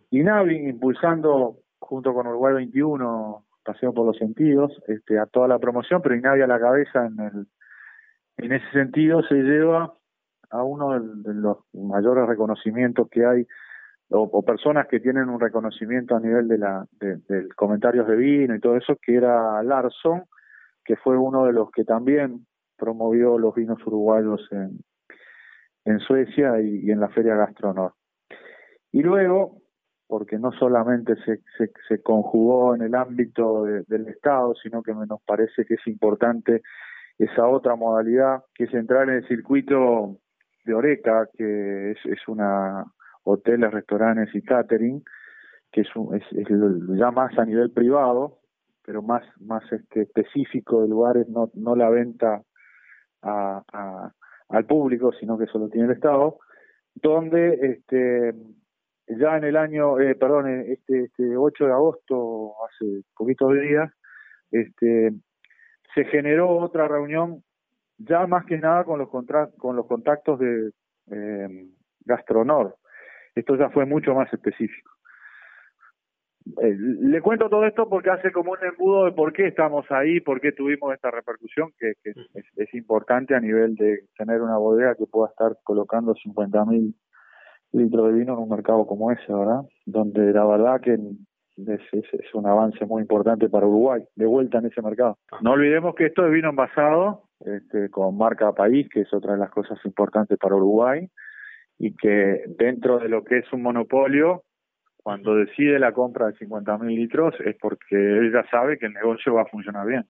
Navi impulsando junto con Uruguay 21, Paseo por los Sentidos, a toda la promoción, pero Navi a la cabeza en ese sentido se lleva a uno de los mayores reconocimientos que hay, o personas que tienen un reconocimiento a nivel de comentarios de vino y todo eso, que era Larson, que fue uno de los que también promovió los vinos uruguayos en Suecia y en la Feria Gastronor. Y luego, porque no solamente se conjugó en el ámbito del Estado, sino que nos parece que es importante esa otra modalidad, que es entrar en el circuito de Horeca, que es una hoteles, restaurantes y catering, que es ya más a nivel privado, pero más específico de lugares, no la venta al público, sino que solo tiene el Estado, donde ya en el año, perdón, este 8 de agosto, hace poquitos días, se generó otra reunión, ya más que nada con con los contactos de Gastronor. Esto ya fue mucho más específico. Le cuento todo esto porque hace como un embudo de por qué estamos ahí, por qué tuvimos esta repercusión, que es importante a nivel de tener una bodega que pueda estar colocando 50.000 litros de vino en un mercado como ese, ¿verdad? Donde la verdad que es un avance muy importante para Uruguay, de vuelta en ese mercado. No olvidemos que esto es vino envasado, con marca país, que es otra de las cosas importantes para Uruguay, y que dentro de lo que es un monopolio, cuando decide la compra de 50.000 litros es porque él ya sabe que el negocio va a funcionar bien.